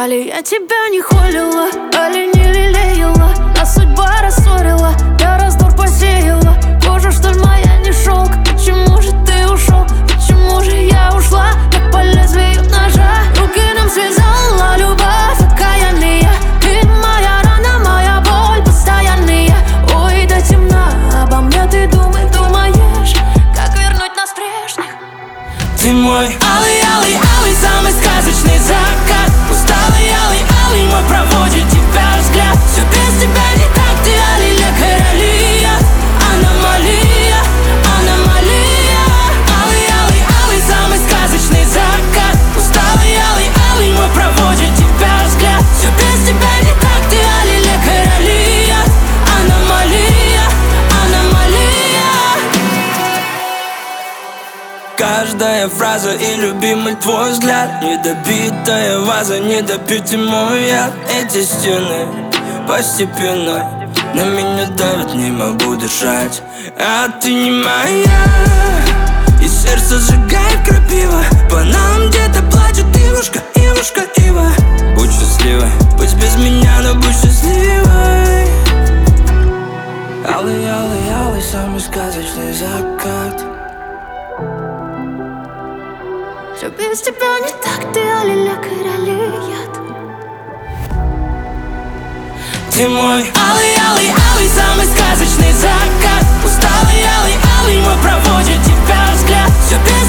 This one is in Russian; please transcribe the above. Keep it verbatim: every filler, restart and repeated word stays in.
печали. Я тебя не холила, али не лелеяла, а судьба рассорила, я раздор посеяла. Кожа, что ли, моя не шелк? Почему же ты ушел? Почему же я ушла, как по лезвию ножа? Руки нам связала любовь окаянная. Ты моя рана, моя боль постоянная. Ой, до темна, обо мне ты думай, думаешь, как вернуть нас прежних. Ты мой алый, алый, алый, самый сказочный закат. Усталый, алый, алый, мой проводит тебя взгляд. Все без тебя не так, ты алиля короля. Аномалия, аномалия. Алый, алый, алый, самый сказочный закат. Усталый, алый, алый, мой проводит тебя взгляд. Все без тебя не так, ты алиля короля. Аномалия, аномалия. Каждая фраза и любимый твой взгляд. Недобитая ваза, недопитый мой яд. Эти стены постепенно на меня давят, не могу дышать. А ты не моя, и сердце сжигает крапива. По нам где-то плачет ивушка, ивушка, ива. Будь счастливой, пусть без меня, но будь счастливой. Алый, алый, алый, самый сказочный закат. Все без тебя не так, ты алиля короля. Ты мой алый, алый, алый, самый сказочный закат. Усталый, алый, алый, мой проводит тебя взгляд. Все без